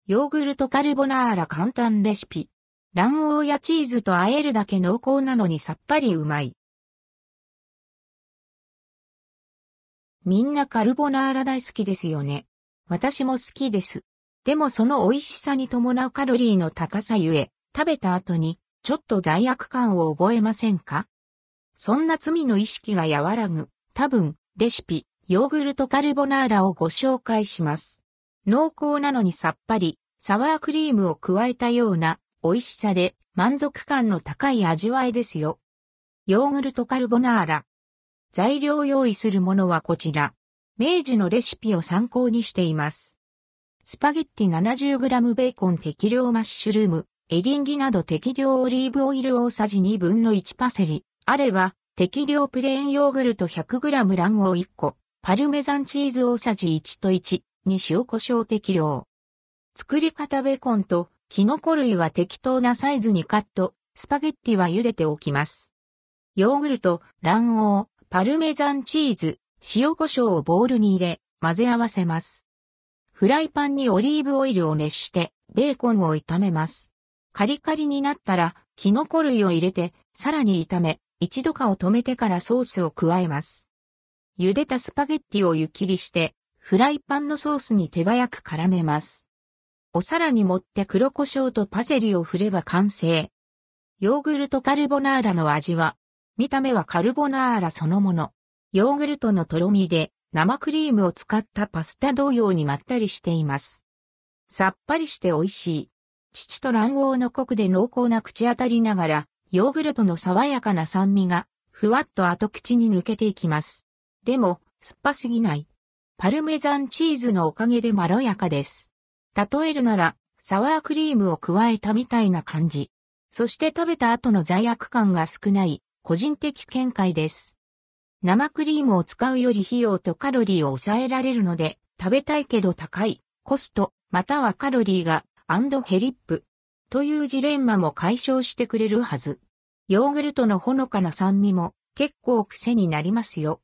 ヨーグルトカルボナーラ簡単レシピ。卵黄やチーズと和えるだけ濃厚なのにさっぱりうまい。みんなカルボナーラ大好きですよね。私も好きです。でもその美味しさに伴うカロリーの高さゆえ、食べた後にちょっと罪悪感を覚えませんか？そんな罪の意識が和らぐ、多分、レシピ、ヨーグルトカルボナーラをご紹介します。濃厚なのにさっぱり、サワークリームを加えたような美味しさで満足感の高い味わいですよ。ヨーグルトカルボナーラ。材料用意するものはこちら。明治のレシピを参考にしています。スパゲッティ 70g ベーコン適量マッシュルーム、エリンギなど適量オリーブオイル大さじ1/2パセリ。あれば、適量プレーンヨーグルト 100g 卵黄1個、パルメザンチーズ大さじ1と1に塩コショウ適量。作り方ベーコンとキノコ類は適当なサイズにカット、スパゲッティは茹でておきます。ヨーグルト、卵黄、パルメザンチーズ、塩コショウをボウルに入れ、混ぜ合わせます。フライパンにオリーブオイルを熱して、ベーコンを炒めます。カリカリになったら、キノコ類を入れて、さらに炒め、一度火を止めてからソースを加えます。茹でたスパゲッティを湯切りして、フライパンのソースに手早く絡めます。お皿に盛って黒胡椒とパセリを振れば完成。ヨーグルトカルボナーラの味は、見た目はカルボナーラそのもの。ヨーグルトのとろみで生クリームを使ったパスタ同様にまったりしています。さっぱりして美味しい。乳と卵黄のコクで濃厚な口当たりながら、ヨーグルトの爽やかな酸味が、ふわっと後口に抜けていきます。でも、酸っぱすぎない。パルメザンチーズのおかげでまろやかです。例えるなら、サワークリームを加えたみたいな感じ。そして食べた後の罪悪感が少ない、個人的見解です。生クリームを使うより費用とカロリーを抑えられるので、食べたいけど高い、コスト、またはカロリーが、ヘリップ、というジレンマも解消してくれるはず。ヨーグルトのほのかな酸味も、結構癖になりますよ。